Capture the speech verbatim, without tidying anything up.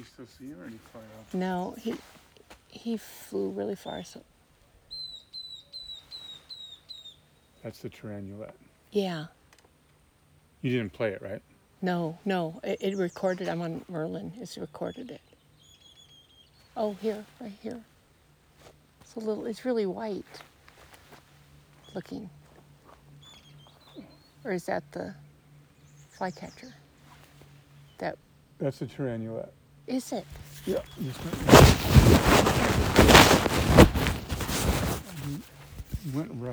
still see him, or did he fly off? No, he he flew really far. So That's the Tyrannulet. yeah, You didn't play it, right? no, no, it, it recorded. I'm on Merlin. It's recorded it. Oh, here, right here. It's a little. It's really white looking. Or is that the flycatcher? That That's the Tyrannulet. is it. Yeah. Just went, went right.